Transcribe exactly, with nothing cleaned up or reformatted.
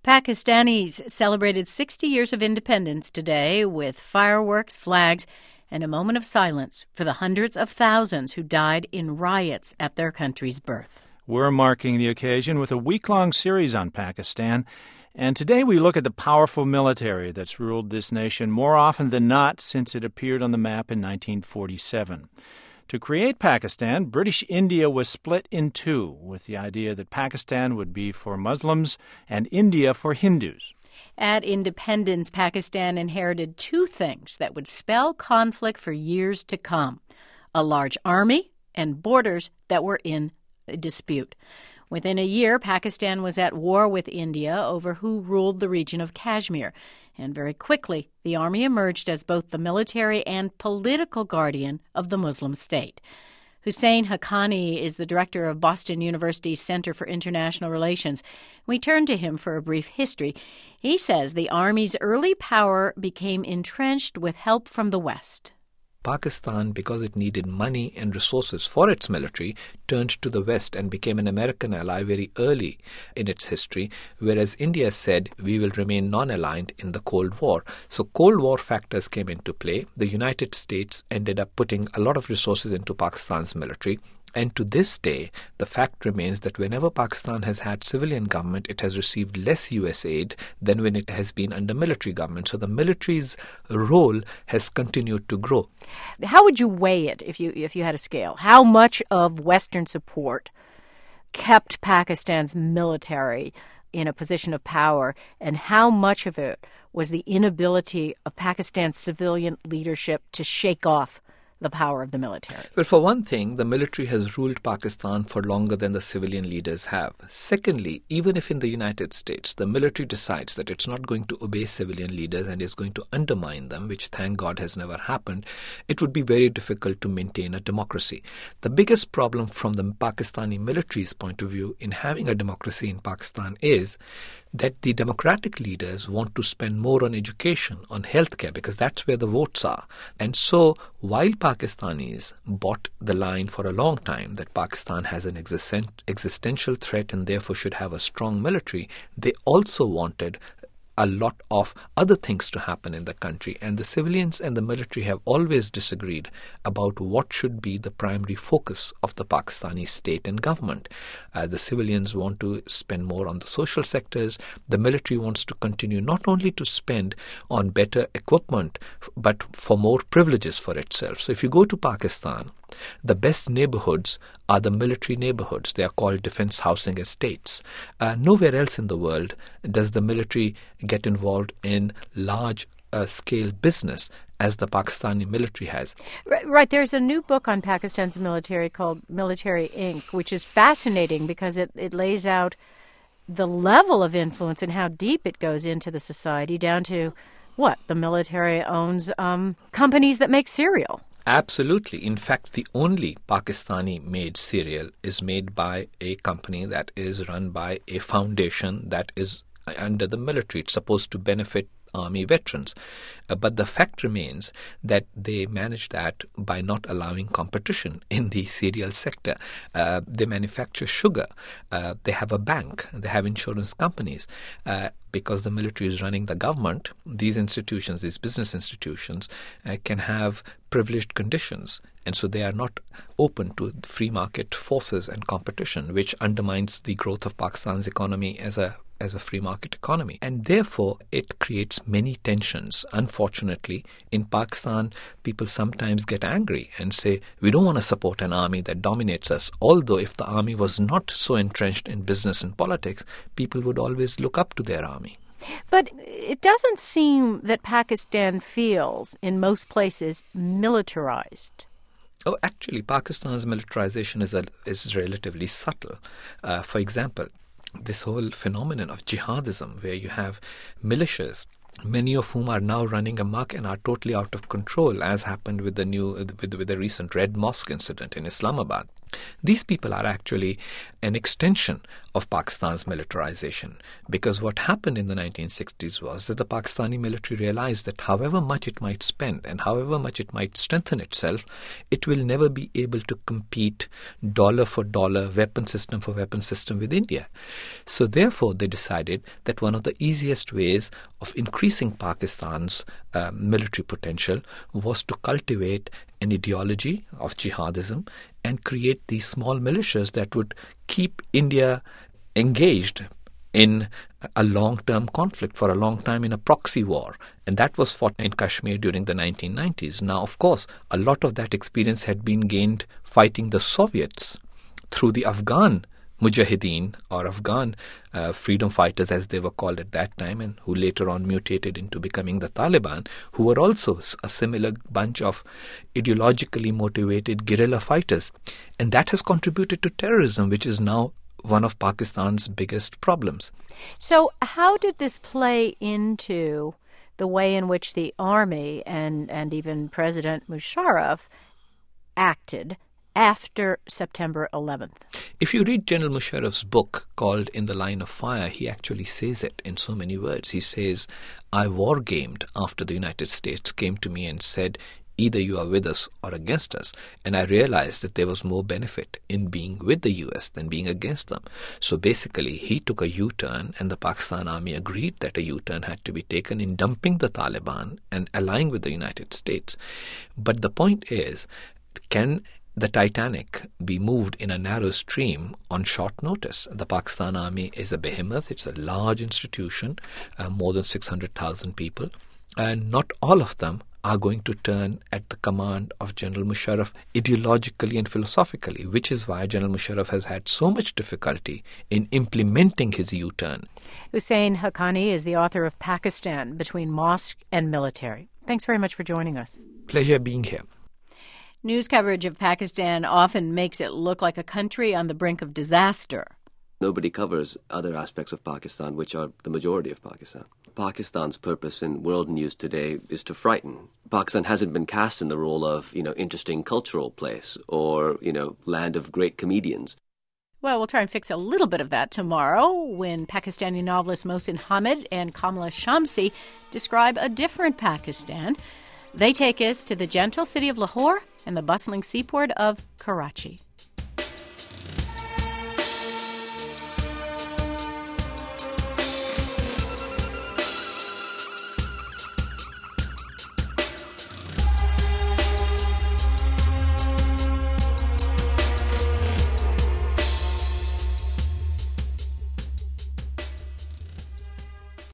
Pakistanis celebrated sixty years of independence today with fireworks, flags, and a moment of silence for the hundreds of thousands who died in riots at their country's birth. We're marking the occasion with a week-long series on Pakistan, and today we look at the powerful military that's ruled this nation more often than not since it appeared on the map in nineteen forty-seven. To create Pakistan, British India was split in two, with the idea that Pakistan would be for Muslims and India for Hindus. At independence, Pakistan inherited two things that would spell conflict for years to come: a large army and borders that were in dispute. Within a year, Pakistan was at war with India over who ruled the region of Kashmir. And very quickly, the army emerged as both the military and political guardian of the Muslim state. Hussein Haqqani is the director of Boston University's Center for International Relations. We turn to him for a brief history. He says the army's early power became entrenched with help from the West. Pakistan, because it needed money and resources for its military, turned to the West and became an American ally very early in its history, whereas India said we will remain non-aligned in the Cold War. So Cold War factors came into play. The United States ended up putting a lot of resources into Pakistan's military. And to this day, the fact remains that whenever Pakistan has had civilian government, it has received less U S aid than when it has been under military government. So the military's role has continued to grow. How would you weigh it if you if you had a scale? How much of Western support kept Pakistan's military in a position of power, and how much of it was the inability of Pakistan's civilian leadership to shake off the power of the military? Well, for one thing, the military has ruled Pakistan for longer than the civilian leaders have. Secondly, even if in the United States the military decides that it's not going to obey civilian leaders and is going to undermine them, which thank God has never happened, it would be very difficult to maintain a democracy. The biggest problem from the Pakistani military's point of view in having a democracy in Pakistan is that the democratic leaders want to spend more on education, on healthcare, because that's where the votes are. And so, while Pakistanis bought the line for a long time that Pakistan has an existen- existential threat and therefore should have a strong military, they also wanted a lot of other things to happen in the country. And the civilians and the military have always disagreed about what should be the primary focus of the Pakistani state and government. Uh, the civilians want to spend more on the social sectors. The military wants to continue not only to spend on better equipment, but for more privileges for itself. So if you go to Pakistan, the best neighborhoods are the military neighborhoods. They are called defense housing estates. Uh, nowhere else in the world does the military get involved in large-scale uh, business as the Pakistani military has. Right, right. There's a new book on Pakistan's military called Military Incorporated, which is fascinating because it, it lays out the level of influence and how deep it goes into the society, down to what? The military owns um, companies that make cereal. Absolutely. In fact, the only Pakistani-made cereal is made by a company that is run by a foundation that is under the military. It's supposed to benefit army veterans. Uh, but the fact remains that they manage that by not allowing competition in the cereal sector. Uh, they manufacture sugar. Uh, they have a bank. They have insurance companies. Uh, because the military is running the government, these institutions, these business institutions, uh, can have privileged conditions. And so they are not open to free market forces and competition, which undermines the growth of Pakistan's economy as a as a free market economy. And therefore, it creates many tensions. Unfortunately, in Pakistan, people sometimes get angry and say, we don't want to support an army that dominates us. Although if the army was not so entrenched in business and politics, people would always look up to their army. But it doesn't seem that Pakistan feels, in most places, militarized. Oh, actually, Pakistan's militarization is, a, is relatively subtle. Uh, for example, this whole phenomenon of jihadism, where you have militias, many of whom are now running amok and are totally out of control, as happened with the new with, with the recent Red Mosque incident in Islamabad. These people are actually an extension of Pakistan's militarization, because what happened in the nineteen sixties was that the Pakistani military realized that however much it might spend and however much it might strengthen itself, it will never be able to compete dollar for dollar, weapon system for weapon system with India. So therefore they decided that one of the easiest ways of increasing Pakistan's uh, military potential was to cultivate an ideology of jihadism and create these small militias that would keep India engaged in a long-term conflict for a long time, in a proxy war. And that was fought in Kashmir during the nineteen nineties. Now, of course, a lot of that experience had been gained fighting the Soviets through the Afghan Mujahideen, or Afghan uh, freedom fighters as they were called at that time, and who later on mutated into becoming the Taliban, who were also a similar bunch of ideologically motivated guerrilla fighters. And that has contributed to terrorism, which is now one of Pakistan's biggest problems. So how did this play into the way in which the army and, and even President Musharraf acted after September eleventh? If you read General Musharraf's book called In the Line of Fire, he actually says it in so many words. He says, I war-gamed after the United States came to me and said, either you are with us or against us. And I realized that there was more benefit in being with the U S than being against them. So basically, he took a U-turn, and the Pakistan army agreed that a U-turn had to be taken in dumping the Taliban and allying with the United States. But the point is, can the Titanic be moved in a narrow stream on short notice? The Pakistan army is a behemoth. It's a large institution, uh, more than six hundred thousand people. And not all of them are going to turn at the command of General Musharraf ideologically and philosophically, which is why General Musharraf has had so much difficulty in implementing his U-turn. Hussein Haqqani is the author of Pakistan, Between Mosque and Military. Thanks very much for joining us. Pleasure being here. News coverage of Pakistan often makes it look like a country on the brink of disaster. Nobody covers other aspects of Pakistan, which are the majority of Pakistan. Pakistan's purpose in world news today is to frighten. Pakistan hasn't been cast in the role of, you know, interesting cultural place or, you know, land of great comedians. Well, we'll try and fix a little bit of that tomorrow when Pakistani novelist Mohsin Hamid and Kamala Shamsi describe a different Pakistan. They take us to the gentle city of Lahore and the bustling seaport of Karachi.